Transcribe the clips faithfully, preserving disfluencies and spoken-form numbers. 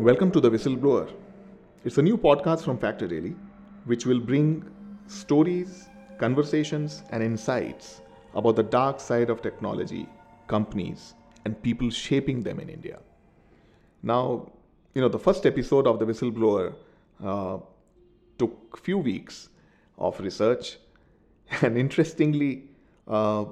Welcome to The Whistleblower. It's a new podcast from Factor Daily, which will bring stories, conversations, and insights about the dark side of technology, companies, and people shaping them in India. Now, you know, the first episode of The Whistleblower uh, took few weeks of research, and interestingly, uh,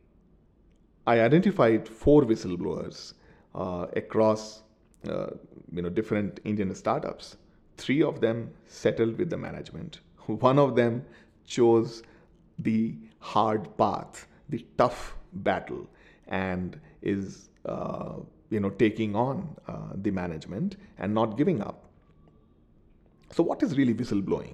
I identified four whistleblowers uh, across uh, you know different Indian startups. Three of them settled with the management. One of them chose the hard path, the tough battle, and is uh, you know taking on uh, the management and not giving up. So, what is really whistleblowing?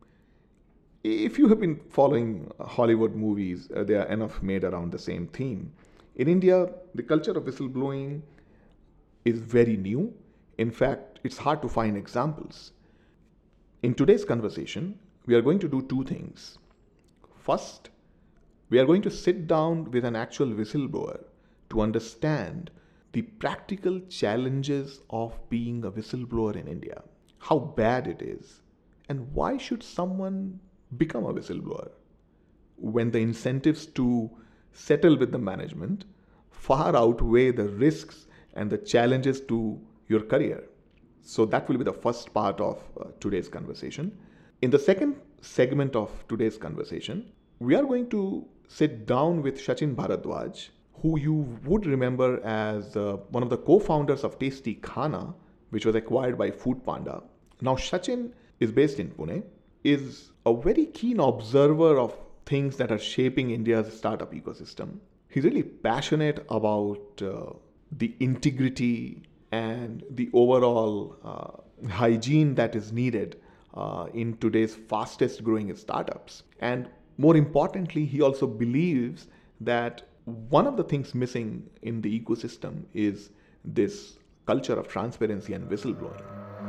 If you have been following Hollywood movies, uh, there are enough made around the same theme. In India, the culture of whistleblowing is very new. In fact, it's hard to find examples. In today's conversation, we are going to do two things. First, we are going to sit down with an actual whistleblower to understand the practical challenges of being a whistleblower in India, how bad it is, and why should someone become a whistleblower when the incentives to settle with the management far outweigh the risks and the challenges to your career. So that will be the first part of uh, today's conversation. In the second segment of today's conversation, we are going to sit down with Sachin Bharadwaj, who you would remember as uh, one of the co-founders of Tasty Khana, which was acquired by Food Panda. Now, Sachin is based in Pune, is a very keen observer of things that are shaping India's startup ecosystem. He's really passionate about uh, the integrity and the overall uh, hygiene that is needed uh, in today's fastest growing startups. And more importantly, he also believes that one of the things missing in the ecosystem is this culture of transparency and whistleblowing.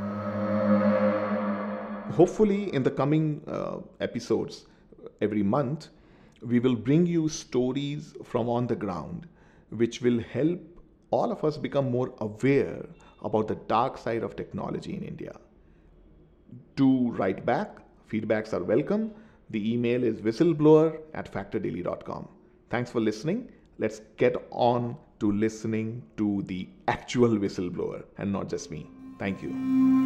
Hopefully, in the coming uh, episodes, every month, we will bring you stories from on the ground, which will help all of us become more aware about the dark side of technology in India. Do write back. Feedbacks are welcome. The email is whistleblower at factordaily dot com. Thanks for listening. Let's get on to listening to the actual whistleblower and not just me. Thank you.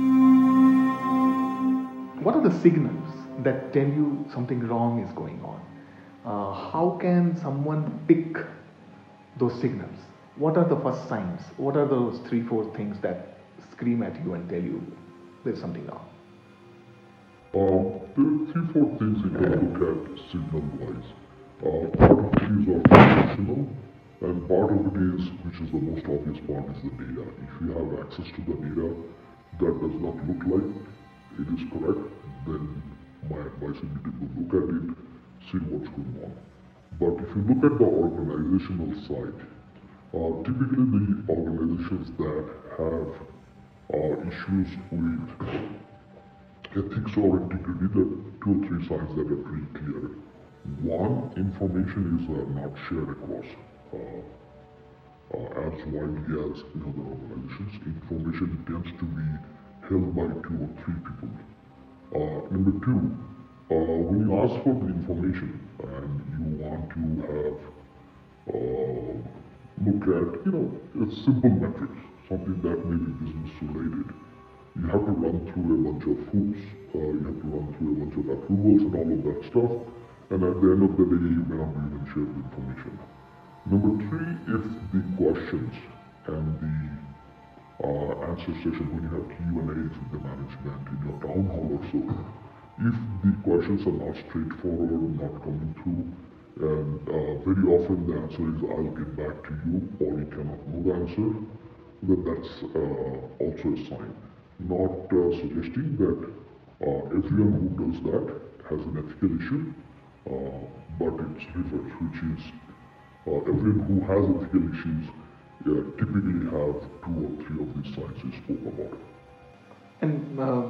What are the signals that tell you something wrong is going on? Uh, how can someone pick those signals? What are the first signs? What are those three, four things that scream at you and tell you there's something wrong? Um, there are three, four things you can look at signal-wise. Uh, part of it is organizational, and part of it is, which is the most obvious part, is the data. If you have access to the data that does not look like it is correct, then my advice would be to look at it, see what's going on. But if you look at the organizational side, uh, typically the organizations that have uh, issues with ethics or integrity, there are two or three signs that are pretty clear. One, information is uh, not shared across uh, uh, as widely as in other organizations. Information tends to be held by two or three people. Uh, number two, uh, when you ask for the information and you want to have uh, look at, you know, simple metrics, something that may be business related, you have to run through a bunch of hoops, uh, you have to run through a bunch of approvals and all of that stuff, and at the end of the day, you may not be even share the information. Number three, if the questions and the uh, answer session, when you have Q and A's with the management in your town hall or so, if the questions are not straightforward, not coming through, and uh, very often the answer is I'll get back to you, or you cannot know the answer, then that's uh, also a sign. Not uh, suggesting that uh, everyone who does that has an ethical issue, uh, but it's reverse, which is uh, everyone who has ethical issues uh, typically have two or three of these signs you spoke about. And uh,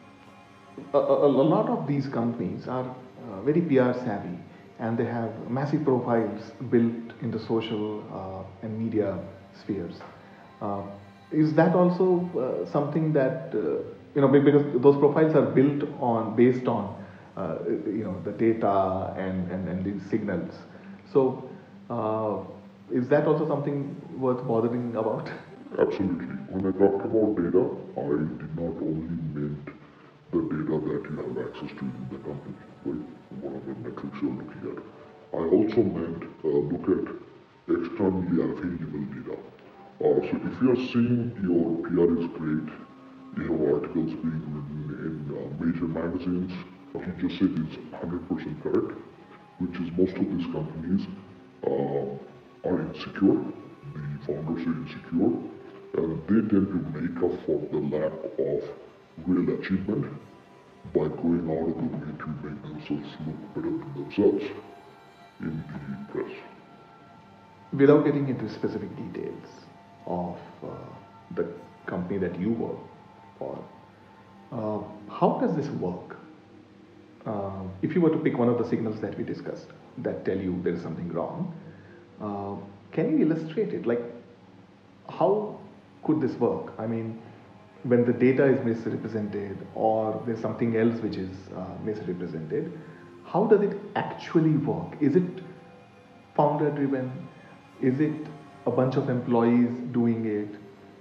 a, a, a lot of these companies are uh, very P R savvy, and they have massive profiles built in the social uh, and media spheres. Uh, Is that also uh, something that uh, you know be- because those profiles are built on based on uh, you know the data and and, and these signals. So uh, is that also something worth bothering about? Absolutely. When I talked about data, I did not only meant the data that you have access to in the company, right? Whatever metrics you're looking at. I also meant uh, look at externally available data. Uh, so if you are seeing your P R is great, you have articles being written in uh, major magazines, what you just said is one hundred percent correct, which is most of these companies uh, are insecure, the founders are insecure, and they tend to make up for the lack of real achievement by going out of the way to make themselves look better than themselves in the press. Without getting into specific details of uh, the company that you work for, uh, how does this work? Uh, if you were to pick one of the signals that we discussed that tell you there is something wrong, uh, can you illustrate it? Like, how could this work? I mean, when the data is misrepresented or there's something else which is uh, misrepresented, how does it actually work? Is it founder driven? Is it a bunch of employees doing it?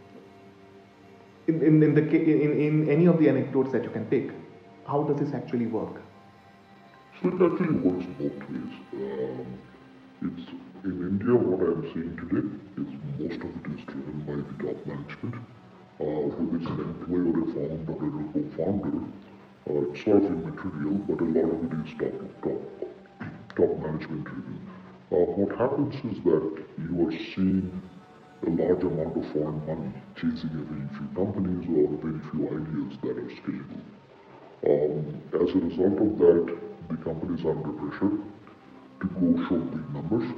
In, in, in, the, in, in any of the anecdotes that you can pick, how does this actually work? So it actually works both ways. Um, it's in India. What I'm seeing today is most of it is driven by the top management. Uh, whether it's an employee or a founder or a co-founder, uh, it's sort of immaterial, but a lot of it is top top top management driven. Uh, what happens is that you are seeing a large amount of foreign money chasing a very few companies or very few ideas that are scalable. Um, as a result of that, the companies are under pressure to go show big numbers.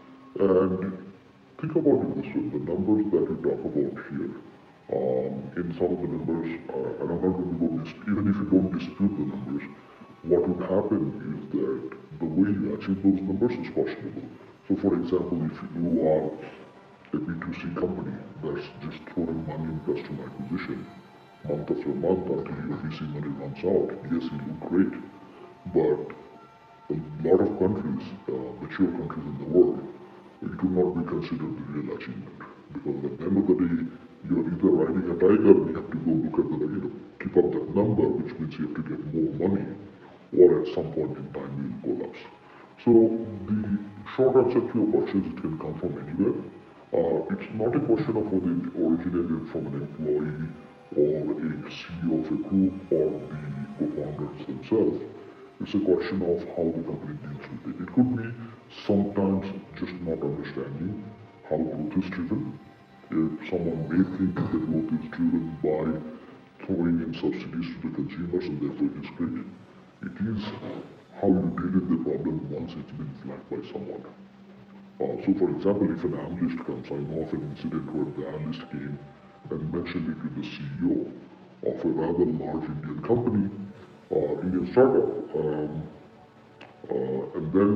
And think about it this way, the numbers that we talk about here, um, in some of the numbers, uh, and I'm not going to go, dis- even if you don't dispute the numbers, what would happen is that the way you achieve those numbers is questionable. So for example, if you are a B two C company that's just throwing money in customer acquisition, month after month until your V C money runs out, yes, you look great, but a lot of countries, uh, mature countries in the world, it could not be considered the real achievement. Because at the end of the day, you are either riding a tiger and you have to go look at the, you know, keep up that number, which means you have to get more money, or at some point in time you will collapse. So the short answer to your question is it can come from anywhere. Uh, it's not a question of whether it originated from an employee or a C E O of a group or the co-founders themselves. It's a question of how the company deals with it. It could be sometimes just not understanding how growth is driven. If someone may think that growth is driven by throwing in subsidies to the consumers and therefore it is great. It is how you deal with the problem once it's been flagged by someone. Uh, so for example, if an analyst comes, I know of an incident where the analyst came and mentioned it to the C E O of a rather large Indian company, uh, Indian startup, um, uh, and then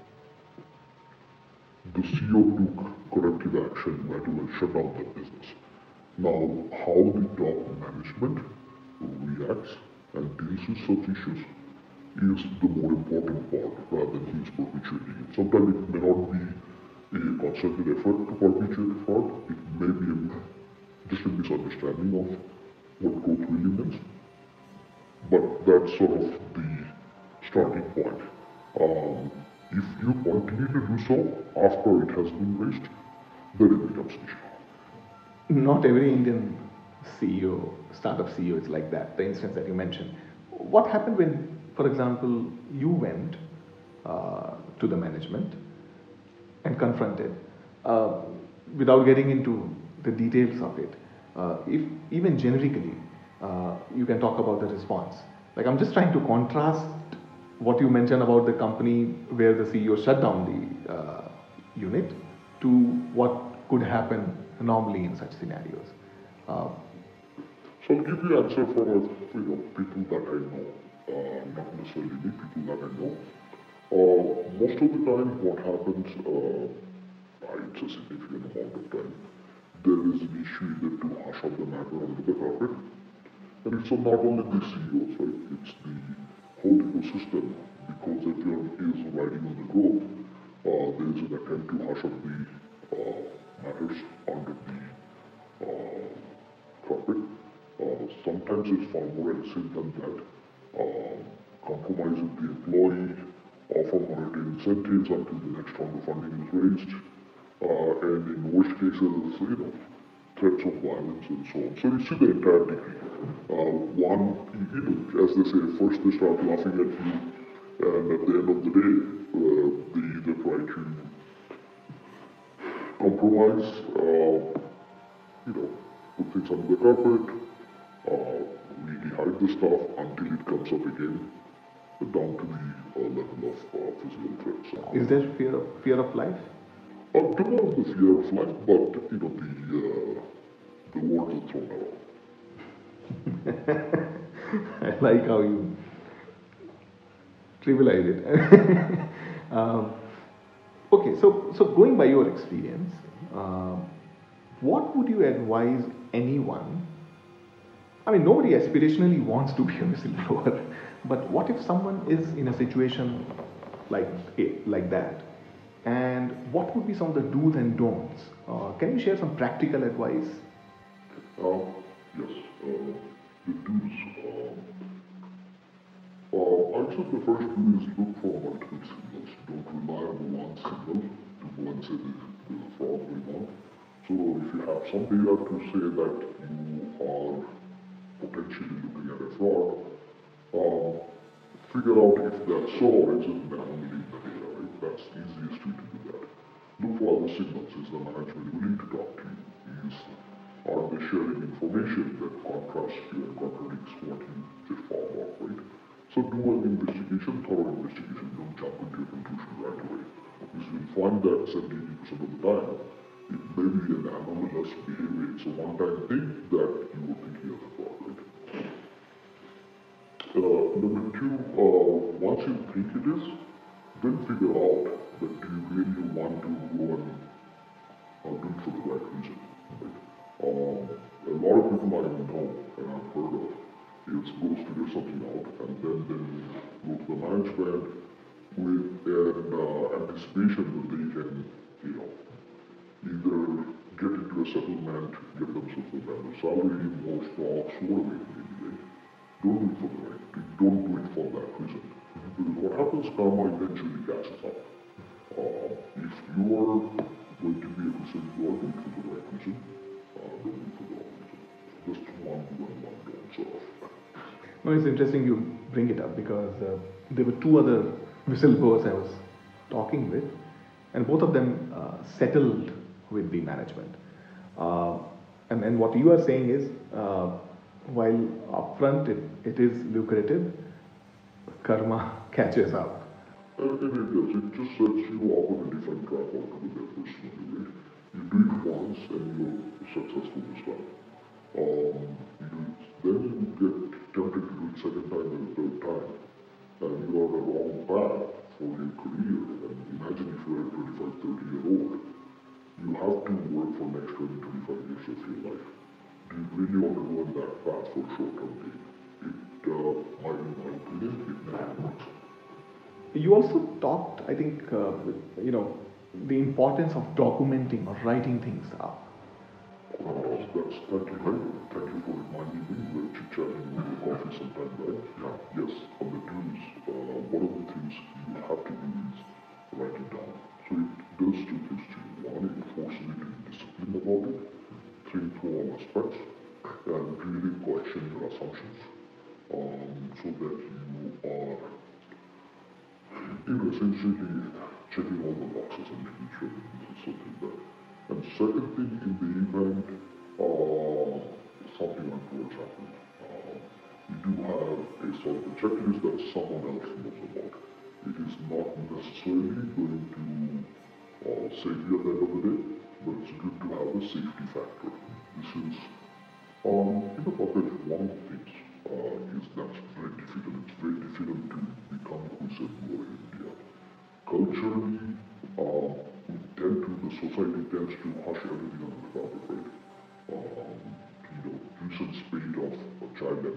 the C E O took corrective action right away, shut down that business. Now, how the top management reacts and deals with such issues is the more important part rather than who's perpetuating it. Sometimes it may not be a concerted effort to perpetuate fraud, it may be a, just a misunderstanding of what growth really means. But that's sort of the starting point. Um, if you continue to do so after it has been raised, then it becomes an issue. Not every Indian C E O, startup C E O is like that, the instance that you mentioned. What happened when, for example, you went uh, to the management and confronted, uh, without getting into the details of it, uh, if even generically, uh, you can talk about the response. Like, I'm just trying to contrast what you mentioned about the company where the C E O shut down the uh, unit to what could happen normally in such scenarios. Uh, So I'll give you answer for uh, you know people that I know, uh, not necessarily me, people that I know. Uh, most of the time, what happens, uh, it's a significant amount of time. there is an issue either to hush up the matter under the carpet. And it's not only the C E Os, right? It's the whole ecosystem. Because everyone is riding on the growth, uh, there is an attempt to hush up the uh, matters under the uh, carpet. Uh, sometimes it's far more aggressive than that. Uh, compromise with the employee, offer monetary incentives until the next round of funding is raised, uh, and in worst cases, you know, threats of violence and so on. So you see the entire decree. Uh, one, you know, as they say, first they start laughing at you, and at the end of the day, uh, they either try to compromise, uh, you know, put things under the carpet, uh, really hide the stuff until it comes up again, down to the uh, level of uh, physical threats. Is there fear of, fear of life? Uh, there was the fear of life, but you know the uh, the words are thrown out. I like how you trivialize it. um, okay, so so going by your experience, uh, what would you advise anyone? I mean, nobody aspirationally wants to be a whistleblower, but what if someone is in a situation like it, like that? And what would be some of the do's and don'ts? Uh, can you share some practical advice? Uh, yes, uh, the do's. Um, uh, I'd say the first do is look for multiple signals. Don't rely on one signal to go and say there's, there's a fraud going on. So if you have some data to say that you are potentially looking at a fraud, um, figure out if that's so or is it an anomaly in the data, right? That's the easiest way to do that. Look for other signals. Is the management willing to talk to you? Is, are they sharing information that contrasts you and contradicts what you just found out, right? So do an investigation, thorough investigation. Don't jump into a conclusion right away. Because you'll find that seventy to eighty percent of the time, it may be an anomalous behavior. It's a one-time thing that you were thinking of a fraud, right? Uh, number two, uh, once you think it is, then figure out that do you really want to go and uh, do it for the right reason. Right? Um, a lot of people I know and I've heard of is goes to figure something out and then then go to the management with an uh, anticipation that they can, you know, either get into a settlement, get themselves a better salary, more stocks, whatever it may be, right? Don't do it for the right. Don't do it for that reason. Because what happens, karma eventually catches up. Uh, if you are going to be a whistleblower, do it for the right reason. Uh, don't do it for the wrong reason. Just one do and one don't, sort of. No, it's interesting you bring it up because uh, there were two other whistleblowers I was talking with, and both of them uh, settled with the management. Uh, and then what you are saying is, uh, while upfront it, it is lucrative, karma catches up. And, and it does. It just sets you up on a different track altogether personally, right? You do it once and you're successful this time. Um, you, then you get tempted to do it second time and third time. And you are on a wrong path for your career. And imagine if you're a twenty-five, thirty year old, you have to work for the next twenty, twenty-five years of your life. Do you really want to go on that path for short-term gain? It, uh, might, in my opinion, it never works. You also talked, I think, uh, you know, the importance of documenting or writing things up. Uh, that's, thank you, right? Thank you for reminding me. We were chit-chatting over coffee sometime, right? Yeah. Yes, on the do's, uh, one of the things you have to do is write it down. So it does two things to you. One, it forces you to be disciplined about it, think through all aspects, and really question your assumptions, um, so that you are, you know, essentially checking all the boxes and making sure that this is something that. And second thing, in the event uh, something untoward happens, uh, you do have a sort of a checklist that someone else knows about. It is not necessarily going to uh, save you at the end of the day, but it's good to have a safety factor. This is, um, in the bucket, one of the things uh, is that's very difficult. It's very difficult to become a whistleblower in India. Culturally, um, we tend to, the society tends to hush everything under the carpet, right?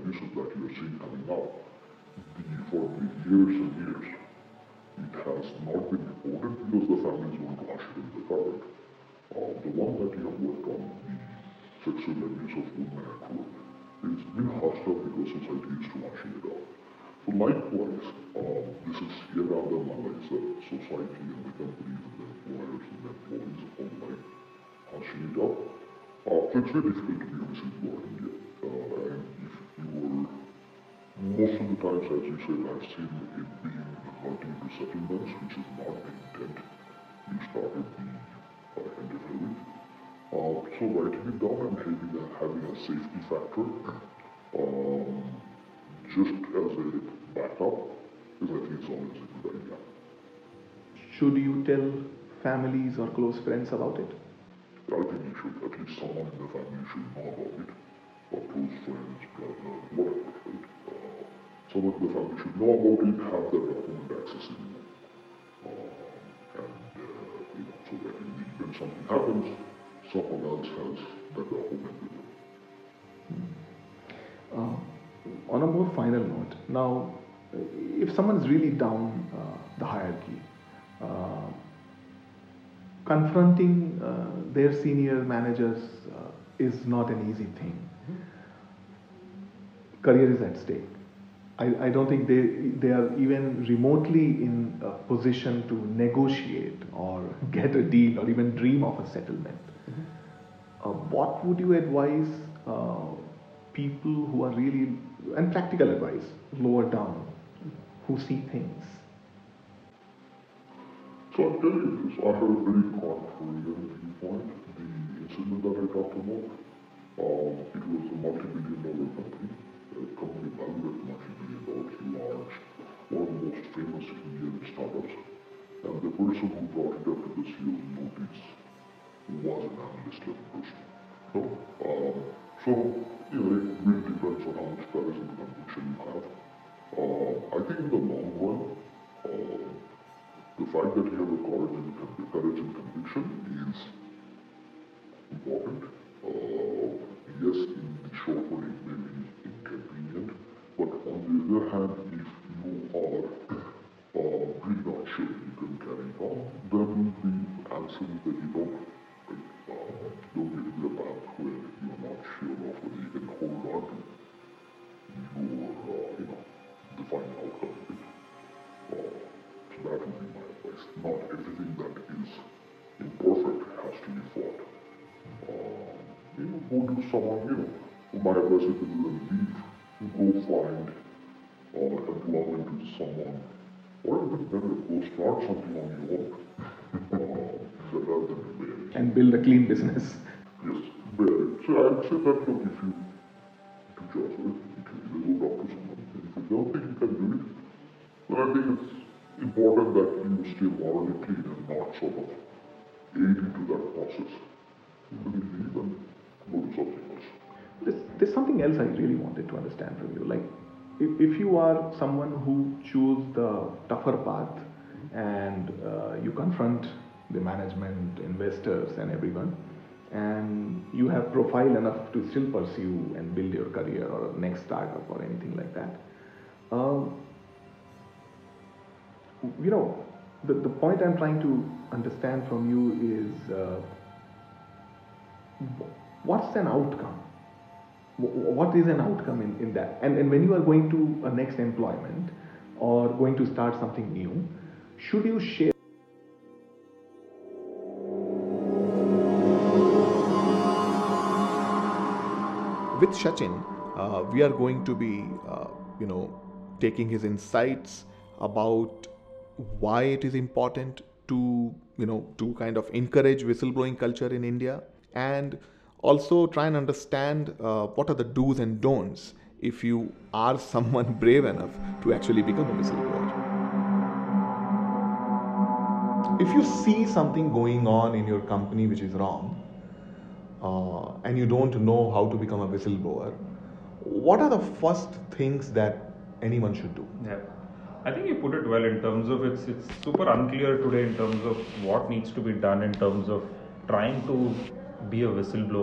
cases that you're seeing coming out, the, for the years and years, it has not been reported because the families want to hush it in the cupboard. Uh, the one that you have worked on, the sexual abuse of women at work, it's been hushed up because society is too hushing it out. So likewise, uh, this is yet another malaise that society and the companies and the employers and the employees all like hushing it up. Uh, so it's very difficult to be a whistleblower in India. Uh, and if you were, most of the times, as you said, I've seen it being resulting to settlements, which is not the intent you started the uh, endeavor with. Uh, so writing it down and having a, having a safety factor, um, just as a backup, is I think it's always a good idea. Should you tell families or close friends about it? I think you should, at least someone in the family should know about it, or close friends, brother, whatever, right? Uh, someone in the family should know about it, have that document accessible, uh, and uh, you know, so that in the event something happens, someone else has that document with them. Uh, on a more final note, now, if someone is really down uh, the hierarchy, uh, confronting uh, their senior managers uh, is not an easy thing. Career is at stake. I, I don't think they, they are even remotely in a position to negotiate or get a deal or even dream of a settlement. Uh, what would you advise uh, people who are really, and practical advice, lower down, who see things? So I'll tell you this, I have a very contrarian viewpoint. The incident that I talked about, um, it was a multi-billion dollar company, a company valued at multi-billion dollars, large, one of the most famous Indian startups. And the person who brought it up to the C E O's notice was an analyst level person. So, um, so, you know, it really depends on how much courage and conviction you have. Uh, I think in the long run, uh, the fact that you have a courage and, courage and conviction is important. Uh, yes, in the short run it may be inconvenient, but on the other hand, if you are uh, really not sure you can carry on, then the answer is that you don't, like, uh, don't get into a path where you're not sure of whether you can hold on to your, uh, you know, the final outcome of it. Uh, so that would be my advice. Not everything that is imperfect has to be fought. Uh, you know, go do someone, you know, my advice is to leave, go find uh, employment with someone, or even better, go start something on your own, uh, rather than bear it. And build a clean business. Yes, bear it. So I would say that, look, if you do jobs, you can either go talk to someone, and if you don't think you can do it, then I think it's important that you stay morally clean and not sort of aid into that process. Then you leave and go to something else. There's, there's something else I really wanted to understand from you. Like, if, if you are someone who choose the tougher path and uh, you confront the management, investors, and everyone, and you have profile enough to still pursue and build your career or next startup or anything like that, um, you know, the, the point I'm trying to understand from you is uh, what's an outcome? What is an outcome in, in that? And, and when you are going to a next employment or going to start something new, should you share? With Sachin, uh, we are going to be, uh, you know, taking his insights about why it is important to, you know, to kind of encourage whistleblowing culture in India, and also try and understand uh, what are the do's and don'ts if you are someone brave enough to actually become a whistleblower. If you see something going on in your company which is wrong, uh, and you don't know how to become a whistleblower, what are the first things that anyone should do? Yeah, I think you put it well in terms of it's it's super unclear today in terms of what needs to be done in terms of trying to be a whistleblower.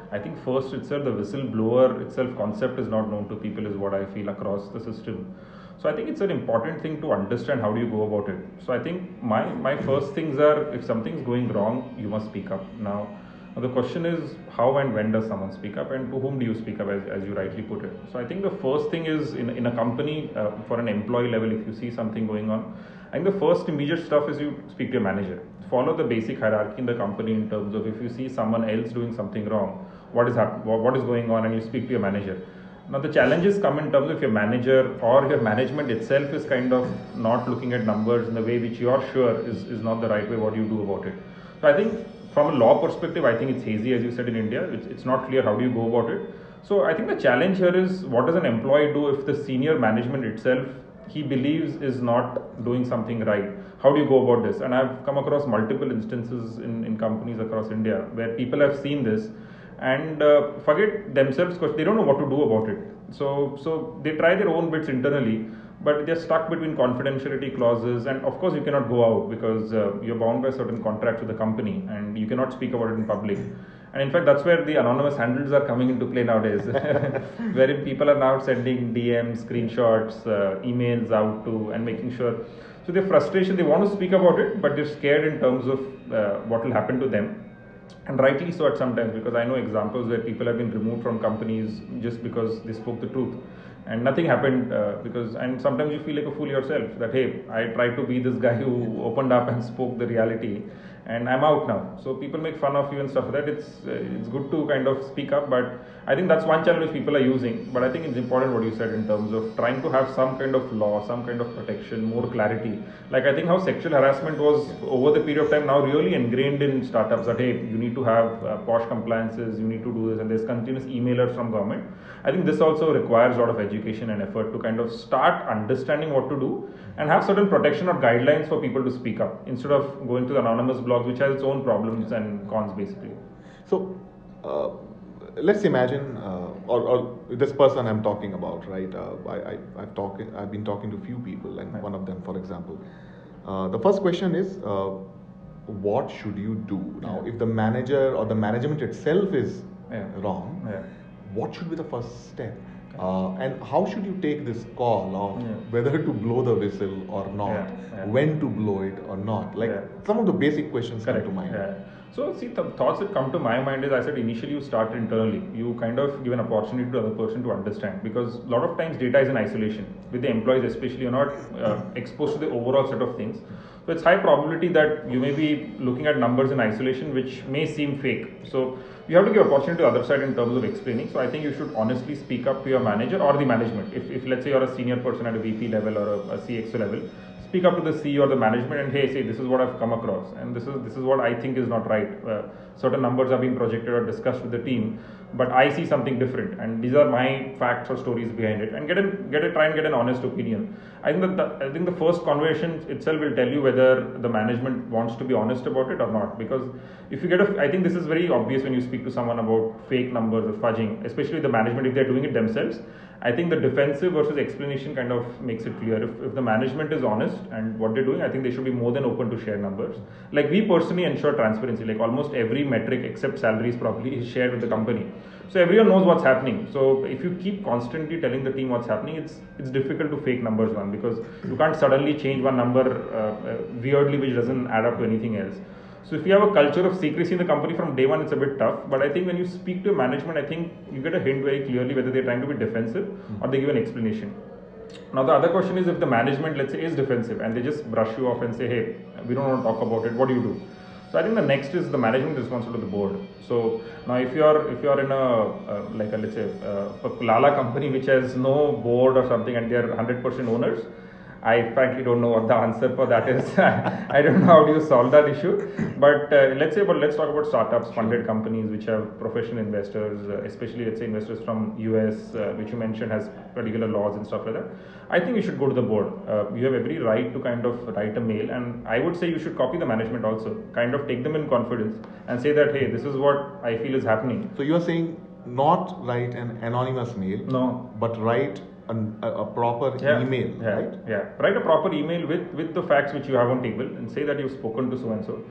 I think first itself, the whistleblower itself concept is not known to people, is what I feel across the system. So I think it's an important thing to understand how do you go about it. So I think my, my first things are, if something's going wrong, you must speak up. Now, the question is how and when does someone speak up, and to whom do you speak up, as, as you rightly put it. So I think the first thing is in, in a company, uh, for an employee level, if you see something going on, I think the first immediate stuff is you speak to your manager. Follow the basic hierarchy in the company in terms of if you see someone else doing something wrong, what is hap- what is going on, and you speak to your manager. Now the challenges come in terms of your manager or your management itself is kind of not looking at numbers in the way which you are sure is, is not the right way. What do you do about it? So I think from a law perspective, I think it's hazy, as you said, in India. It's, it's not clear how do you go about it. So I think the challenge here is, what does an employee do if the senior management itself, he believes, is not doing something right? How do you go about this? And I've come across multiple instances in, in companies across India where people have seen this and uh, forget themselves because they don't know what to do about it. So, so they try their own bits internally, but they're stuck between confidentiality clauses, and of course you cannot go out because uh, you're bound by certain contracts with the company and you cannot speak about it in public. And in fact, that's where the anonymous handles are coming into play nowadays, wherein people are now sending D Ms, screenshots, uh, emails out to, and making sure. So their frustration, they want to speak about it, but they're scared in terms of uh, what will happen to them. And rightly so at some times, because I know examples where people have been removed from companies just because they spoke the truth. And nothing happened uh, because, and sometimes you feel like a fool yourself that, hey, I tried to be this guy who opened up and spoke the reality, and I'm out now. So people make fun of you and stuff like that. It's uh, it's good to kind of speak up, but I think that's one challenge people are using. But I think it's important what you said in terms of trying to have some kind of law, some kind of protection, more clarity. Like I think how sexual harassment was over the period of time now really ingrained in startups that, hey, you need to have uh, posh compliances, you need to do this, and there's continuous emailers from government. I think this also requires a lot of education and effort to kind of start understanding what to do and have certain protection or guidelines for people to speak up instead of going to the anonymous blogs, which has its own problems and cons basically. So uh, let's imagine, uh, or, or this person I'm talking about, right? Uh, I, I, I've, talking, I've been talking to a few people, and right. One of them, for example, uh, the first question is, uh, what should you do? Now, if the manager or the management itself is yeah. wrong, yeah. what should be the first step? Uh, and how should you take this call of yeah. whether to blow the whistle or not, yeah. Yeah. when to blow it or not? Like yeah. some of the basic questions Correct. Come to mind. Yeah. So see, the thoughts that come to my mind is, I said initially you start internally. You kind of give an opportunity to the other person to understand, because a lot of times data is in isolation. With the employees especially, you're not uh, exposed to the overall set of things. So it's high probability that you may be looking at numbers in isolation which may seem fake. So you have to give opportunity to the other side in terms of explaining. So I think you should honestly speak up to your manager or the management. If, if let's say you're a senior person at a V P level or a, a C X O level, speak up to the C E O or the management and, hey, say this is what I've come across and this is this is what I think is not right. Uh, certain numbers are being projected or discussed with the team, but I see something different, and these are my facts or stories behind it, and get a, get a try and get an honest opinion. I think that the, I think the first conversation itself will tell you whether the management wants to be honest about it or not. Because if you get a, I think this is very obvious when you speak to someone about fake numbers or fudging, especially the management if they're doing it themselves. I think the defensive versus explanation kind of makes it clear. If, if the management is honest and what they're doing, I think they should be more than open to share numbers. Like we personally ensure transparency, like almost every metric except salaries probably is shared with the company. So everyone knows what's happening. So if you keep constantly telling the team what's happening, it's it's difficult to fake numbers, one, because you can't suddenly change one number uh, uh, weirdly which doesn't add up to anything else. So if you have a culture of secrecy in the company from day one, it's a bit tough. But I think when you speak to management, I think you get a hint very clearly whether they're trying to be defensive mm-hmm. or they give an explanation. Now the other question is, if the management, let's say, is defensive and they just brush you off and say, hey, we don't want to talk about it, what do you do? So I think the next is the management responsible to the board. So now if you are if you are in a uh, like a let's say uh, a Lala company which has no board or something and they are one hundred percent owners, I frankly don't know what the answer for that is. I don't know how do you solve that issue. But uh, let's say, but let's talk about startups, funded companies which have professional investors, uh, especially let's say investors from U S, uh, which you mentioned has particular laws and stuff like that. I think you should go to the board. Uh, you have every right to kind of write a mail, and I would say you should copy the management also. Kind of take them in confidence and say that, hey, this is what I feel is happening. So you are saying not write an anonymous mail, no, but write An, a, a proper yeah, email, yeah, right? Yeah, write a proper email with, with the facts which you have on table and say that you've spoken to so and so.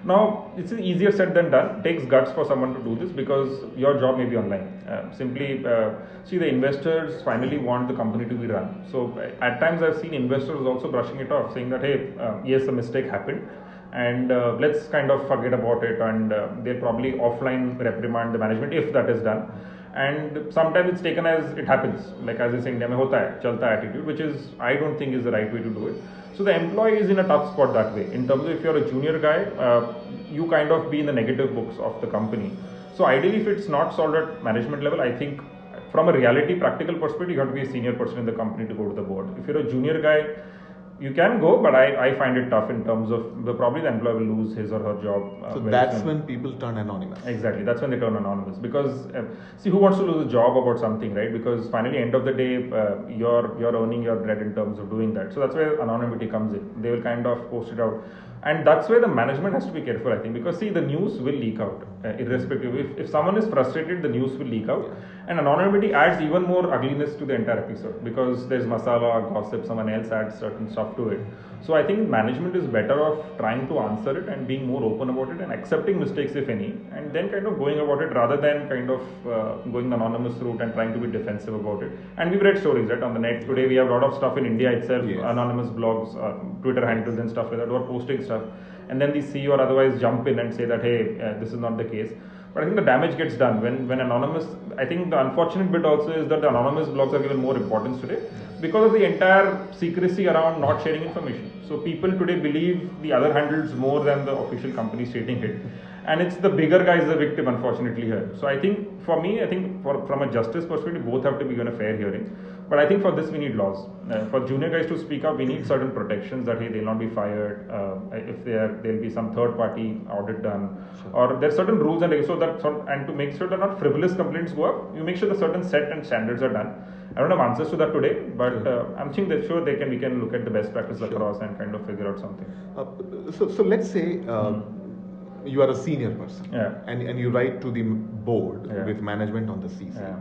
Now, it's easier said than done. It takes guts for someone to do this because your job may be online. Uh, simply, uh, see, the investors finally want the company to be run. So, uh, at times I've seen investors also brushing it off, saying that, hey, uh, yes, a mistake happened, and uh, let's kind of forget about it, and uh, they'll probably offline reprimand the management if that is done. And sometimes it's taken as it happens, like as they say, India mein hota hai, chalta attitude, which is, I don't think is the right way to do it. So the employee is in a tough spot that way. In terms of if you're a junior guy, uh, you kind of be in the negative books of the company. So ideally, if it's not solved at management level, I think from a reality, practical perspective, you have to be a senior person in the company to go to the board. If you're a junior guy, you can go, but I, I find it tough in terms of the probably the employee will lose his or her job. Uh, so that's soon. When people turn anonymous. Exactly, that's when they turn anonymous because uh, see, who wants to lose a job about something, right? Because finally, end of the day, uh, you're you're earning your bread in terms of doing that. So that's where anonymity comes in. They will kind of post it out. And that's where the management has to be careful, I think, because see, the news will leak out, uh, irrespective. If, if someone is frustrated, the news will leak out. And anonymity adds even more ugliness to the entire episode because there's masala, gossip, someone else adds certain stuff to it. So I think management is better off trying to answer it and being more open about it and accepting mistakes, if any, and then kind of going about it rather than kind of uh, going the anonymous route and trying to be defensive about it. And we've read stories, right, on the net. Today we have a lot of stuff in India itself, yes. Anonymous blogs, uh, Twitter handles and stuff like that who are posting stuff. And then the C E O or otherwise jump in and say that, hey, uh, this is not the case. But I think the damage gets done when, when anonymous, I think the unfortunate bit also is that the anonymous blogs are given more importance today because of the entire secrecy around not sharing information. So people today believe the other handles more than the official company stating it. And it's the bigger guy is the victim, unfortunately, here. So I think for me, I think for, from a justice perspective, both have to be given a fair hearing. But I think for this, we need laws. Uh, for junior guys to speak up, we need certain protections that, hey, they'll not be fired. Uh, if they are, there'll be some third party audit done. Sure. Or there are certain rules and so that, and to make sure that not frivolous complaints go up, you make sure the certain set and standards are done. I don't have answers to that today, but uh, I'm thinking that sure they can, we can look at the best practice sure. across and kind of figure out something. Uh, so, so let's say, uh, mm-hmm. you are a senior person, yeah. and and you write to the board yeah. with management on the C C. Yeah.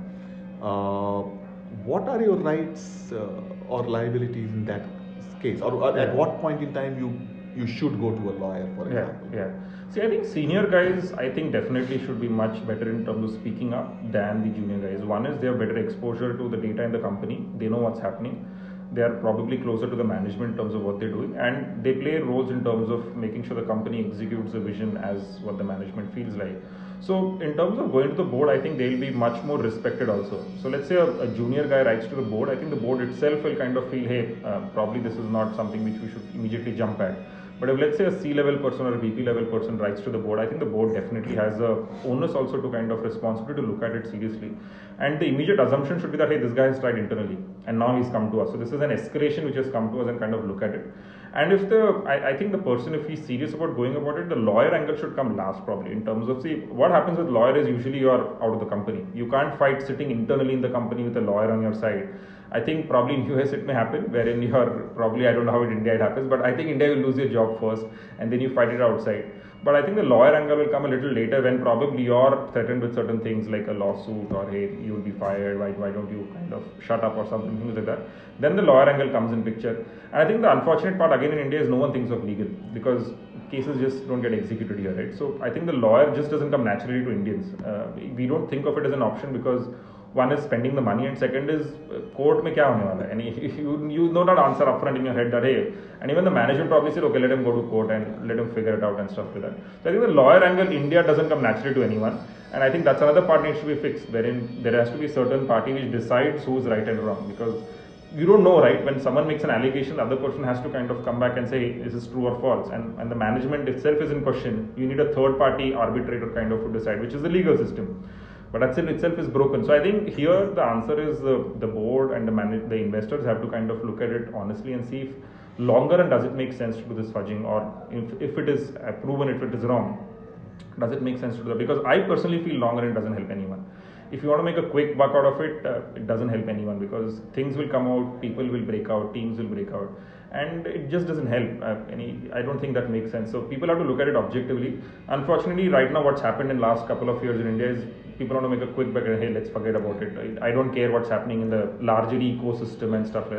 Uh, what are your rights uh, or liabilities in that case, or, or yeah. at what point in time you you should go to a lawyer, for example? Yeah, yeah. See, I think senior guys, I think definitely should be much better in terms of speaking up than the junior guys. One is they have better exposure to the data in the company. They know what's happening. They are probably closer to the management in terms of what they're doing, and they play roles in terms of making sure the company executes the vision as what the management feels like. So in terms of going to the board, I think they'll be much more respected also. So let's say a, a junior guy writes to the board, I think the board itself will kind of feel, hey, uh, probably this is not something which we should immediately jump at. But if let's say a C-level person or a V P level person writes to the board, I think the board definitely has a onus also to kind of responsibility to look at it seriously. And the immediate assumption should be that, hey, this guy has tried internally and now he's come to us. So this is an escalation which has come to us and kind of look at it. And if the, I, I think the person, if he's serious about going about it, the lawyer angle should come last probably in terms of, see, what happens with lawyer is usually you are out of the company. You can't fight sitting internally in the company with a lawyer on your side. I think probably in U S it may happen, wherein you're probably, I don't know how in India it happens, but I think India will lose your job first and then you fight it outside. But I think the lawyer angle will come a little later when probably you're threatened with certain things like a lawsuit or, hey, you will be fired, why, why don't you kind of shut up or something, things like that. Then the lawyer angle comes in picture. And I think the unfortunate part again in India is no one thinks of legal because cases just don't get executed here, right? So I think the lawyer just doesn't come naturally to Indians. Uh, we don't think of it as an option because one is spending the money and second is uh, court mein kya hone wala hai? And you, you know not answer upfront in your head that, hey, and even the management probably said, okay, let him go to court and let him figure it out and stuff like that. So I think the lawyer angle, India doesn't come naturally to anyone. And I think that's another part needs to be fixed, wherein there has to be a certain party which decides who's right and wrong, because you don't know, right? When someone makes an allegation, the other person has to kind of come back and say, is this true or false? And, and the management itself is in question. You need a third party arbitrator kind of to decide, which is the legal system. But that itself is broken. So I think here the answer is the, the board and the manage, the investors have to kind of look at it honestly and see if longer run does it make sense to do this fudging, or if, if it is proven, if it is wrong, does it make sense to do that? Because I personally feel longer run doesn't help anyone. If you want to make a quick buck out of it, uh, it doesn't help anyone because things will come out, people will break out, teams will break out, and it just doesn't help. Uh, any, I don't think that makes sense. So people have to look at it objectively. Unfortunately, right now what's happened in the last couple of years in India is people want to make a quick buck and hey, let's forget about it. I don't care what's happening in the larger ecosystem and stuff like that.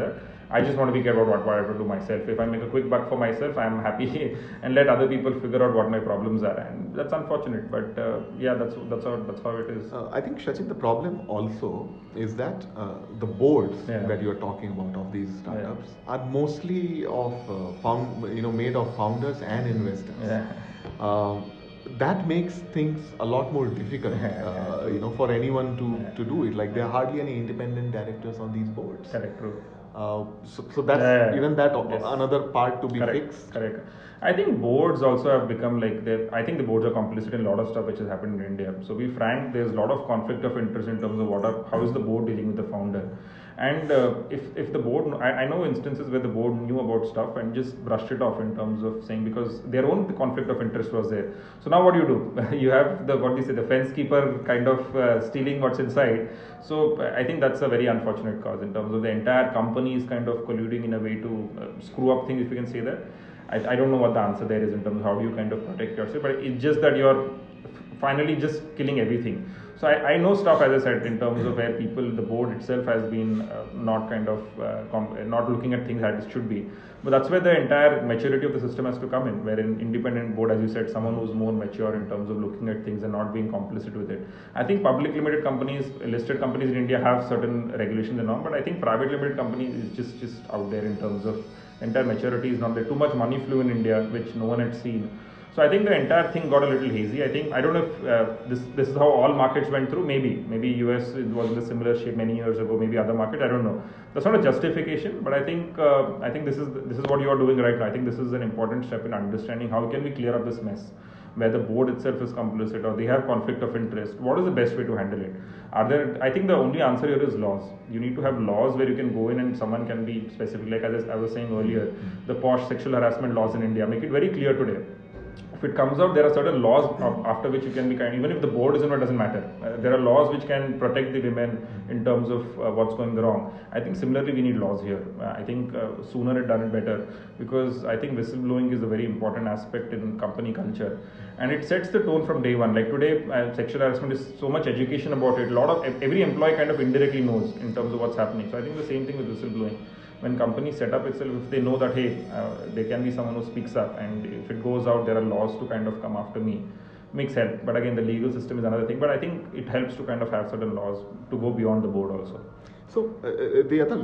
I just want to be care about what, what I have to do myself. If I make a quick buck for myself, I'm happy and let other people figure out what my problems are. And that's unfortunate, but uh, yeah, that's that's how that's how it is. Uh, I think, Sachin, the problem also is that uh, the boards Yeah. that you're talking about of these startups Yeah. are mostly of uh, found, you know, made of founders and investors. Yeah. Um, that makes things a lot more difficult, uh, you know, for anyone to, Yeah. to do it. Like there are hardly any independent directors on these boards. Correct, true. Uh, so, so that's Yeah, even that o- yes. another part to be Correct, fixed. correct. I think boards also have become like they. I think the boards are complicit in a lot of stuff which has happened in India. So be frank, there's a lot of conflict of interest in terms of what are, how is the board dealing with the founder, and uh, if if the board, I, I know instances where the board knew about stuff and just brushed it off in terms of saying because their own conflict of interest was there. So now what do you do? You have the what do you say the fence keeper kind of uh, stealing what's inside. So I think that's a very unfortunate cause in terms of the entire company is kind of colluding in a way to uh, screw up things, if you can say that. I, I don't know what the answer there is in terms of how do you kind of protect yourself, but it's just that you're finally just killing everything. So I, I know stuff, as I said, in terms of where people, the board itself has been uh, not kind of uh, comp- not looking at things as it should be. But that's where the entire maturity of the system has to come in, where an independent board, as you said, someone who's more mature in terms of looking at things and not being complicit with it. I think public limited companies, listed companies in India have certain regulations and all, but I think private limited companies is just, just out there in terms of entire maturity is not there. Too much money flew in India, which no one had seen. So I think the entire thing got a little hazy. I think I don't know if uh, this this is how all markets went through. Maybe maybe U S was in a similar shape many years ago. Maybe other markets. I don't know. That's not a justification, but I think uh, I think this is this is what you are doing right now. I think this is an important step in understanding how can we clear up this mess, where the board itself is complicit or they have conflict of interest. What is the best way to handle it? Are there? I think the only answer here is laws. You need to have laws where you can go in and someone can be specific. Like as I was saying earlier, the posh sexual harassment laws in India make it very clear today. If it comes out, there are certain laws after which you can be kind. Even if the board isn't, it doesn't matter. Uh, there are laws which can protect the women in terms of uh, what's going wrong. I think similarly we need laws here. Uh, I think uh, sooner it done it better, because I think whistleblowing is a very important aspect in company culture, and it sets the tone from day one. Like today, uh, sexual harassment is so much education about it. A lot of every employee kind of indirectly knows in terms of what's happening. So I think the same thing with whistleblowing. When companies set up itself, if they know that hey, uh, there can be someone who speaks up, and if it goes out, there are laws to kind of come after me, makes help. But again, the legal system is another thing. But I think it helps to kind of have certain laws to go beyond the board also. So uh, uh, the other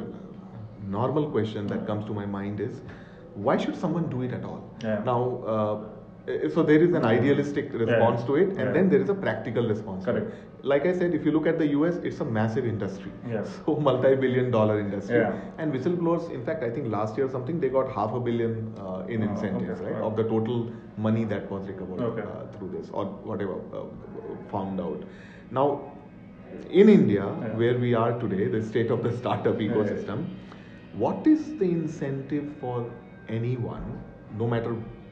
normal question that comes to my mind is, why should someone do it at all? Yeah. Now, uh, so there is an idealistic response Yeah. to it, and Yeah. then there is a practical response. to it. Correct. Like I said, if you look at the U S, it's a massive industry. Yeah. So multi-billion dollar industry. Yeah. And whistleblowers, in fact, I think last year or something, they got half a billion uh, in Oh, incentives, okay. right? Wow. Of the total money that was recovered Okay. uh, through this, or whatever uh, found out. Now, in India, Yeah. where we are today, the state of the startup Yeah. ecosystem, what is the incentive for anyone, no matter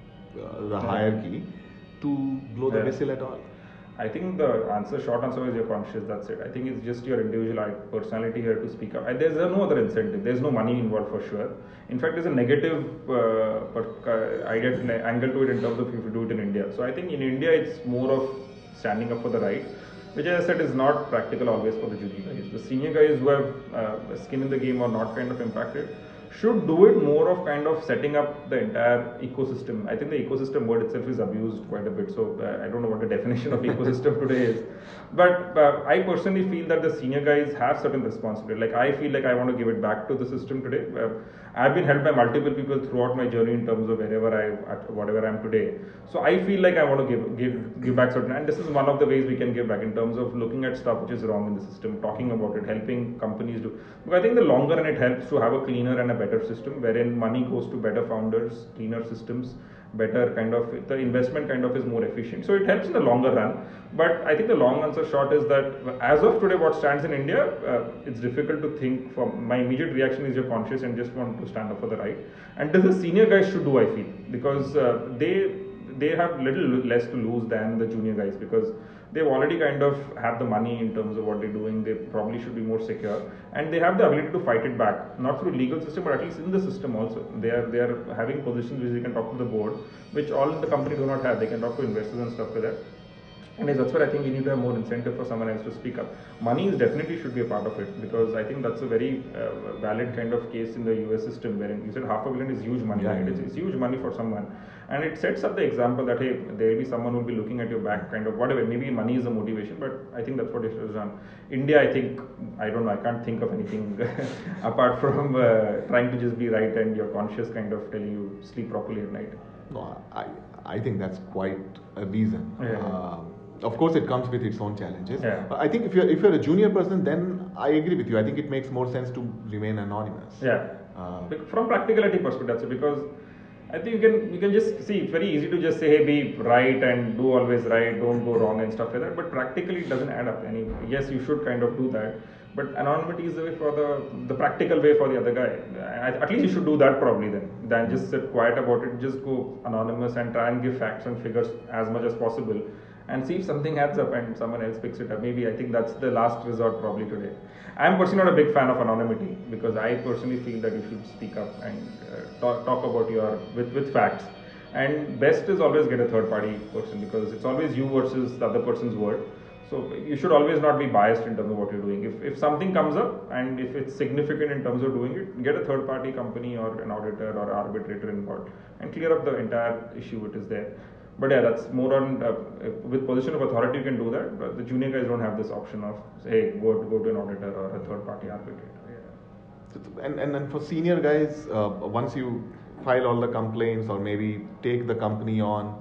uh, the Yeah. hierarchy, to blow the Yeah. whistle at all? I think the answer, short answer is you're conscious. That's it. I think it's just your individual personality here to speak up. And there's no other incentive. There's no money involved for sure. In fact, there's a negative uh, but, uh, idea angle to it in terms of if you do it in India. So I think in India it's more of standing up for the right, which as I said is not practical always for the junior guys. The senior guys who have uh, skin in the game or not kind of impacted should do it more of kind of setting up the entire ecosystem. I think the ecosystem word itself is abused quite a bit, so uh, I don't know what the definition of ecosystem today is. But uh, I personally feel that the senior guys have certain responsibility. Like I feel like I want to give it back to the system today. Uh, I've been helped by multiple people throughout my journey in terms of wherever I, at whatever I am today. So I feel like I want to give give give back certain, and this is one of the ways we can give back in terms of looking at stuff which is wrong in the system, talking about it, helping companies do. Because I think the longer run it helps to have a cleaner and a better system, wherein money goes to better founders, cleaner systems, better kind of the investment kind of is more efficient. So it helps in the longer run. But I think the long answer short is that as of today, what stands in India, uh, it's difficult to think. From my immediate reaction is you're conscious and just want to stand up for the right. And this is senior guys should do, I feel, because uh, they they have little less to lose than the junior guys, because they've already kind of have the money in terms of what they're doing. They probably should be more secure, and they have the ability to fight it back, not through legal system, but at least in the system also. They are they are having positions which they can talk to the board, which all in the company do not have. They can talk to investors and stuff like that. And that's where I think we need to have more incentive for someone else to speak up. Money is definitely should be a part of it, because I think that's a very uh, valid kind of case in the U S system, wherein you said half a billion is huge money, Yeah, right? yeah. It's, it's huge money for someone, and it sets up the example that hey, there will be someone who will be looking at your back, kind of whatever. Maybe money is the motivation, but I think that's what it has done. India, I think, I don't know, I can't think of anything apart from uh, trying to just be right and your conscious kind of telling you sleep properly at night. No, I, I think that's quite a reason. Yeah. Um, of course, it comes with its own challenges. Yeah. But I think if you're if you're a junior person, then I agree with you. I think it makes more sense to remain anonymous. Yeah. Uh, Bec- From practicality perspective, that's it, because I think you can you can just see it's very easy to just say hey, be right and do always right, don't go wrong and stuff like that. But practically it doesn't add up. Any yes, you should kind of do that, but anonymity is the way for the the practical way for the other guy. I- At least you should do that probably then, than just sit quiet about it. Just go anonymous and try and give facts and figures as much as possible, and see if something adds up and someone else picks it up. Maybe I think that's the last resort probably today. I'm personally not a big fan of anonymity, because I personally feel that you should speak up and uh, talk, talk about your with, with facts. And best is always get a third party person, because it's always you versus the other person's word. So you should always not be biased in terms of what you're doing. If, if something comes up and if it's significant in terms of doing it, get a third party company or an auditor or arbitrator involved and clear up the entire issue which is there. But yeah, that's more on uh, with position of authority you can do that. But the junior guys don't have this option of hey, go go to an auditor or a third party arbitrator. Yeah. and, and and for senior guys, uh, once you file all the complaints or maybe take the company on,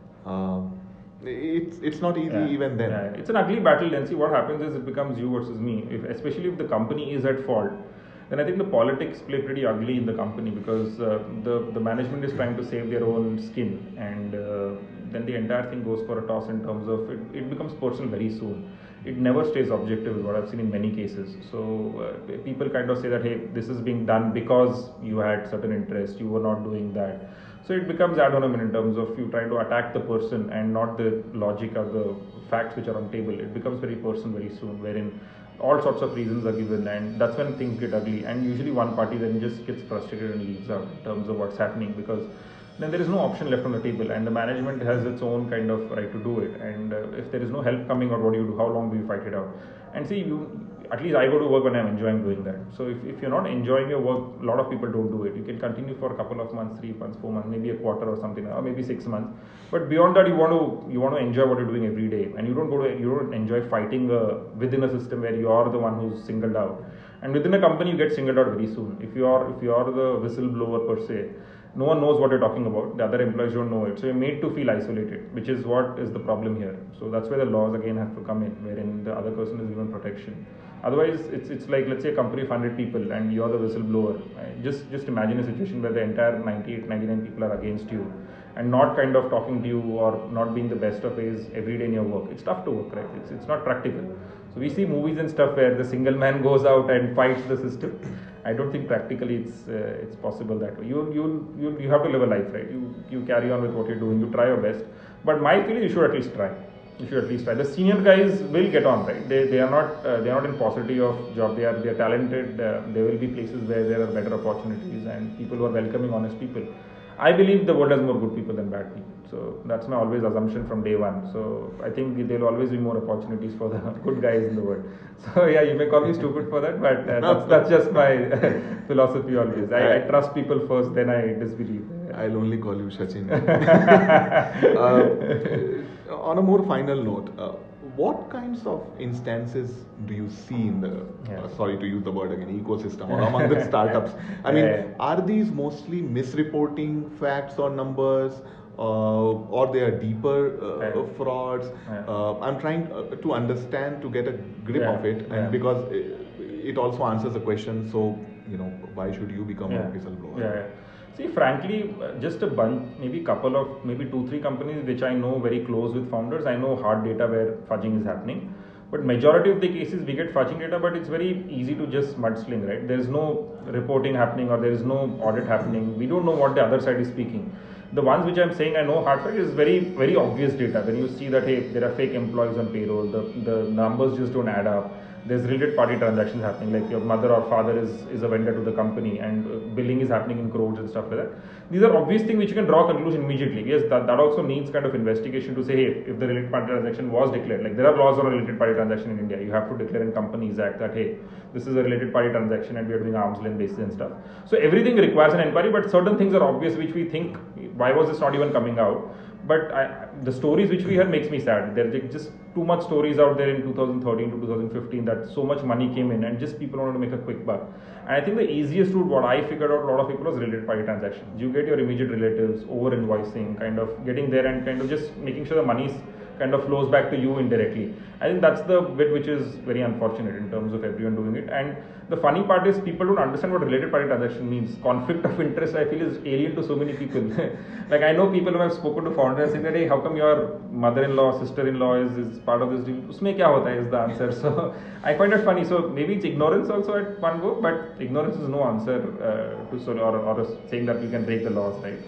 um, it's it's not easy Yeah. even then. Yeah, it's an ugly battle. Then see what happens is it becomes you versus me. If, especially if the company is at fault, then I think the politics play pretty ugly in the company, because uh, the the management is trying to save their own skin, and uh, then the entire thing goes for a toss in terms of it, it becomes personal very soon. It never stays objective, is what I've seen in many cases. So uh, people kind of say that hey, this is being done because you had certain interest, you were not doing that. So it becomes ad hominem in terms of you trying to attack the person and not the logic or the facts which are on table. It becomes very personal very soon, wherein all sorts of reasons are given, and that's when things get ugly. And usually one party then just gets frustrated and leaves out in terms of what's happening, because then there is no option left on the table, and the management has its own kind of right to do it. And uh, if there is no help coming, or what do you do? How long do you fight it out? And see, you at least I go to work when I'm enjoying doing that. So if, if you're not enjoying your work, a lot of people don't do it. You can continue for a couple of months, three months, four months, maybe a quarter or something, or maybe six months. But beyond that, you want to you want to enjoy what you're doing every day, and you don't go to you don't enjoy fighting uh, within a system where you are the one who's singled out. And within a company, you get singled out very soon. If you are if you are the whistleblower per se, no one knows what you're talking about. The other employees don't know it. So you're made to feel isolated, which is what is the problem here. So that's where the laws again have to come in, wherein the other person is given protection. Otherwise, it's it's like, let's say a company of one hundred people and you're the whistleblower. Right? Just just imagine a situation where the entire ninety-eight, ninety-nine people are against you and not kind of talking to you or not being the best of ways every day in your work. It's tough to work, right? It's it's not practical. So we see movies and stuff where the single man goes out and fights the system. I don't think practically it's uh, it's possible that way. You you you you have to live a life, right? You you carry on with what you're doing. You try your best. But my feeling, you should at least try. You should at least try. The senior guys will get on, right? They they are not uh, they are not in paucity of job. They are they are talented. Uh, there will be places where there are better opportunities and people who are welcoming, honest people. I believe the world has more good people than bad people. So that's my always assumption from day one. So I think there will always be more opportunities for the good guys in the world. So yeah, you may call me stupid for that, but uh, that's, that's just my philosophy always. I, I trust people first, then I disbelieve. I'll only call you Sachin. uh, on a more final note, uh, what kinds of instances do you see in the, Yeah. uh, sorry to use the word again, ecosystem or among the startups? I mean, Yeah. are these mostly misreporting facts or numbers? Uh, or they are deeper uh, Yeah. frauds. Yeah. Uh, I'm trying uh, to understand to get a grip Yeah. of it, and Yeah. because it, it also answers the question. So you know, why should you become Yeah. a whistleblower? Yeah, yeah. See, frankly, uh, just a bunch, maybe couple of, maybe two, three companies which I know very close with founders. I know hard data where fudging is happening. But majority of the cases we get fudging data, but it's very easy to just mudsling, right? There is no reporting happening or there is no audit happening. We don't know what the other side is speaking. The ones which I'm saying I know hard fact is very, very obvious data. When you see that, hey, there are fake employees on payroll, the, the numbers just don't add up. there's related party transactions happening, like your mother or father is, is a vendor to the company and uh, billing is happening in crores and stuff like that. These are obvious things which you can draw a conclusion immediately. Yes, that, that also needs kind of investigation to say, hey, if the related party transaction was declared, like there are laws on a related party transaction in India. You have to declare in Companies Act that, hey, this is a related party transaction and we are doing arm's length basis and stuff. So everything requires an inquiry, but certain things are obvious which we think, why was this not even coming out? But I, the stories which we heard makes me sad. There are just too much stories out there in two thousand thirteen to two thousand fifteen that so much money came in and just people wanted to make a quick buck. And I think the easiest route, what I figured out a lot of people, was related party transactions. You get your immediate relatives over invoicing, kind of getting there and kind of just making sure the money's kind of flows back to you indirectly. I think that's the bit which is very unfortunate in terms of everyone doing it. And the funny part is people don't understand what related party transaction means. Conflict of interest, I feel, is alien to so many people. Like I know people who have spoken to founders saying that, hey, how come your mother-in-law, sister-in-law is, is part of this deal? Usme kya hota hai is the answer. So I find it funny. So maybe it's ignorance also at one go, but ignorance is no answer uh, to sort or, or saying that we can break the laws, right?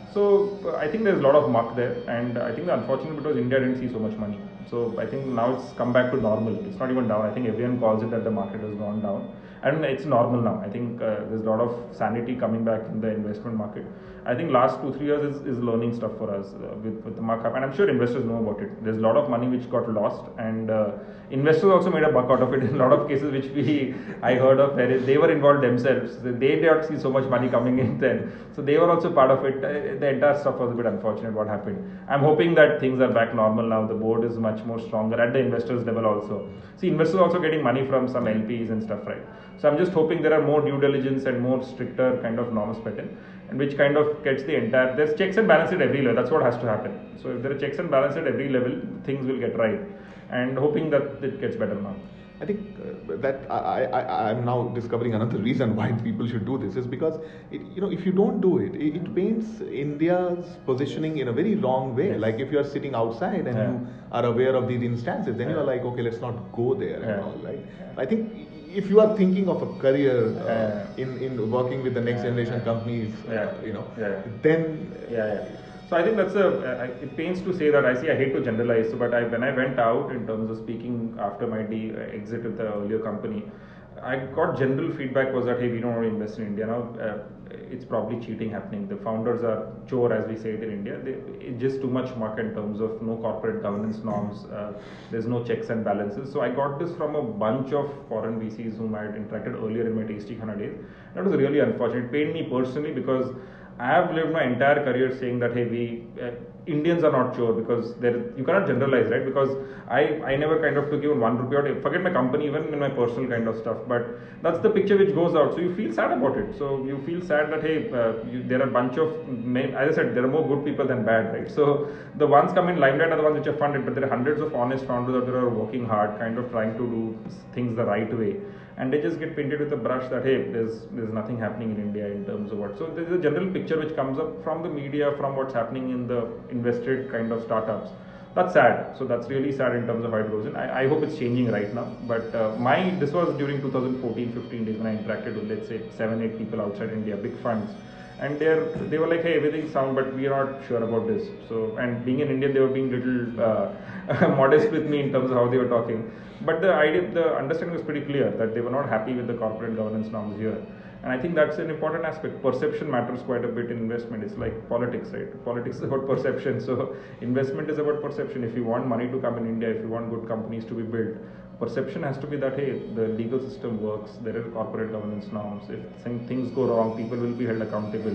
So uh, I think there's a lot of muck there, and I think the unfortunate because India didn't see so much money. So I think now it's come back to normal. It's not even down. I think everyone calls it that the market has gone down, and it's normal now. I think uh, there's a lot of sanity coming back in the investment market. I think last two three years is, is learning stuff for us uh, with, with the markup, and I'm sure investors know about it. There's a lot of money which got lost, and uh, investors also made a buck out of it in a lot of cases which we I heard of where they were involved themselves. They did not see so much money coming in then, so they were also part of it. Uh, the entire stuff was a bit unfortunate what happened. I'm hoping that things are back normal now. The board is much more stronger at the investors level also. See, investors also getting money from some L Ps and stuff, right? So I'm just hoping there are more due diligence and more stricter kind of norms put in, and which kind of gets the entire, there's checks and balances at every level. That's what has to happen. So if there are checks and balances at every level, things will get right, and hoping that it gets better now. I think uh, that I, I, I'm now discovering another reason why people should do this is because, it, you know, if you don't do it, it, it paints India's positioning in a very wrong way. Yes. Like if you are sitting outside and Yeah. you are aware of these instances, then Yeah. you are like, okay, let's not go there Yeah. and all, right? Yeah. I think if you are thinking of a career uh, Yeah. in, in working with the next Yeah. generation Yeah. companies, uh, Yeah. you know, Yeah. then Yeah, yeah. So I think that's a. I, it pains to say that. I see. I hate to generalize. So, but I when I went out in terms of speaking after my de- exit with the earlier company, I got general feedback was that, hey, we don't want to invest in India now. Uh, it's probably cheating happening. The founders are chore, as we say it in India. They, it's just too much muck in terms of no corporate governance norms. Uh, there's no checks and balances. So I got this from a bunch of foreign V Cs whom I had interacted earlier in my Tasty Khana days. That was really unfortunate. It pained me personally because I have lived my entire career saying that, hey, we uh, Indians are not sure because there you cannot generalize, right? Because I, I never kind of took even one rupee out. Forget my company, even in my personal kind of stuff. But that's the picture which goes out. So you feel sad about it. So you feel sad that, hey, uh, you, there are a bunch of, as I said, there are more good people than bad, right? So the ones come in limelight are the ones which are funded, but there are hundreds of honest founders out there who are working hard, kind of trying to do things the right way. And they just get painted with a brush that, hey, there's there's nothing happening in India in terms of what. So there's a general picture which comes up from the media, from what's happening in the invested kind of startups. That's sad. So that's really sad in terms of how it goes in. I, I hope it's changing right now. But uh, my this was during two thousand fourteen fifteen days when I interacted with, let's say, seven, eight people outside India, big funds. And they're they were like, hey, everything's sound, but we are not sure about this. So, and being an Indian, they were being little uh, modest with me in terms of how they were talking. But the idea, the understanding was pretty clear that they were not happy with the corporate governance norms here. And I think that's an important aspect. Perception matters quite a bit in investment. It's like politics, right? Politics is about perception. So investment is about perception. If you want money to come in India, if you want good companies to be built, perception has to be that, hey, the legal system works, there are corporate governance norms. If things go wrong, people will be held accountable.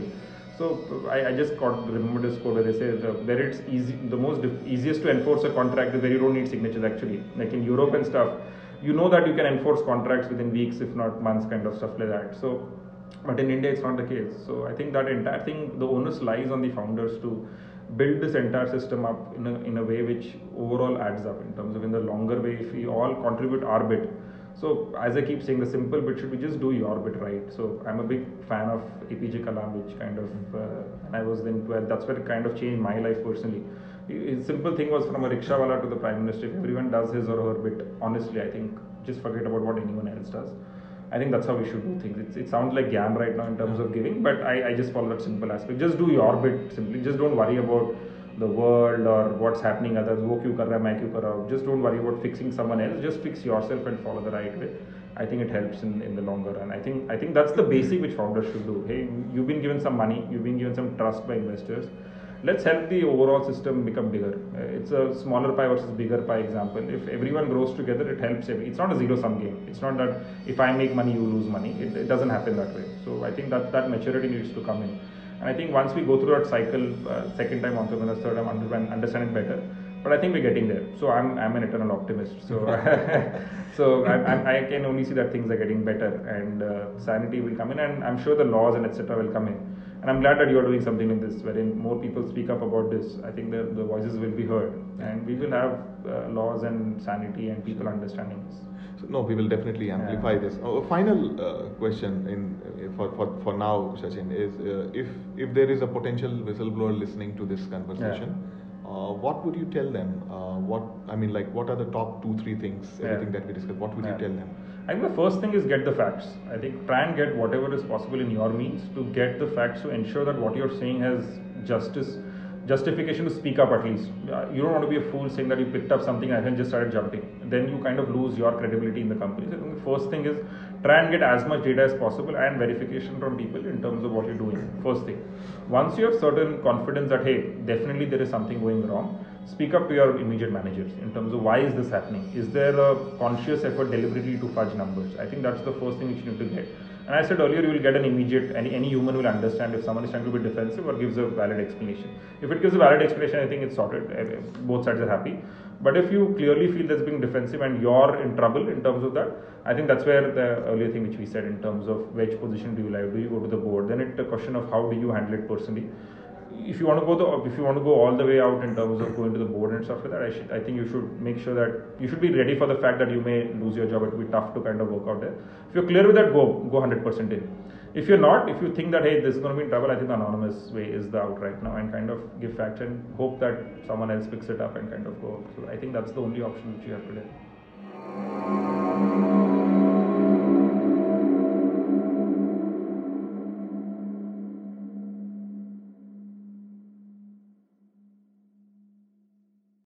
So I, I just got remember this quote where they say the, where it's easy, the most easiest to enforce a contract is where you don't need signatures actually. Like in Europe and stuff, you know that you can enforce contracts within weeks, if not months, kind of stuff like that. So, but in India, it's not the case. So I think that entire thing, the onus lies on the founders to build this entire system up in a, in a way which overall adds up in terms of in the longer way, if we all contribute our bit. So as I keep saying, the simple bit should be just do your bit right. So I'm a big fan of A P J Kalam, which kind of, uh, I was then twelve, that's where it kind of changed my life personally. His simple thing was from a rickshawala to the Prime Minister. If everyone does his or her bit, honestly, I think just forget about what anyone else does. I think that's how we should do things. It's, it sounds like Gyan right now in terms of giving, but I, I just follow that simple aspect. Just do your bit simply. Just don't worry about the world or what's happening others, wo kyun kar raha hai, main kyun kar raha hu. Just don't worry about fixing someone else, just fix yourself and follow the right way. I think it helps in, in the longer run. I think I think that's the basic which founders should do. Hey, you've been given some money, you've been given some trust by investors. Let's help the overall system become bigger. Uh, it's a smaller pie versus bigger pie example. If everyone grows together, it helps. Every, it's not a zero-sum game. It's not that if I make money, you lose money. It, it doesn't happen that way. So I think that that maturity needs to come in. And I think once we go through that cycle, uh, second time entrepreneurs, third time entrepreneurs, understand it better. But I think we're getting there. So I'm I'm an eternal optimist. So so I, I I can only see that things are getting better and uh, sanity will come in, and I'm sure the laws and et cetera will come in. And I'm glad that you are doing something in this, wherein more people speak up about this. I think the, the voices will be heard, and we will have uh, laws and sanity and people understanding this. So, no, we will definitely amplify Yeah. this. Uh, a final uh, question in uh, for, for for now, Sachin, is uh, if if there is a potential whistleblower listening to this conversation, uh, what would you tell them? Uh, what I mean, like, what are the top two, three things, everything Yeah. that we discussed? What would Yeah. you tell them? I think the first thing is get the facts. I think try and get whatever is possible in your means to get the facts to ensure that what you're saying has justice, justification to speak up at least. Uh, You don't want to be a fool saying that you picked up something and then just started jumping. Then you kind of lose your credibility in the company. So I think the first thing is try and get as much data as possible and verification from people in terms of what you're doing. First thing. Once you have certain confidence that, hey, definitely there is something going wrong, speak up to your immediate managers in terms of why is this happening? Is there a conscious effort deliberately to fudge numbers? I think that's the first thing which you need to get. And I said earlier, you will get an immediate, any, any human will understand if someone is trying to be defensive or gives a valid explanation. If it gives a valid explanation, I think it's sorted. Both sides are happy. But if you clearly feel that's being defensive and you're in trouble in terms of that, I think that's where the earlier thing which we said in terms of which position do you like, do you go to the board? Then it's a question of how do you handle it personally. If you want to go the, if you want to go all the way out in terms of going to the board and stuff like that, I should, I think you should make sure that you should be ready for the fact that you may lose your job. It will be tough to kind of work out there. If you're clear with that, go go one hundred percent in. If you're not, if you think that hey, this is going to be in trouble, I think the anonymous way is the out right now, and kind of give facts and hope that someone else picks it up and kind of go. So I think that's the only option which you have today.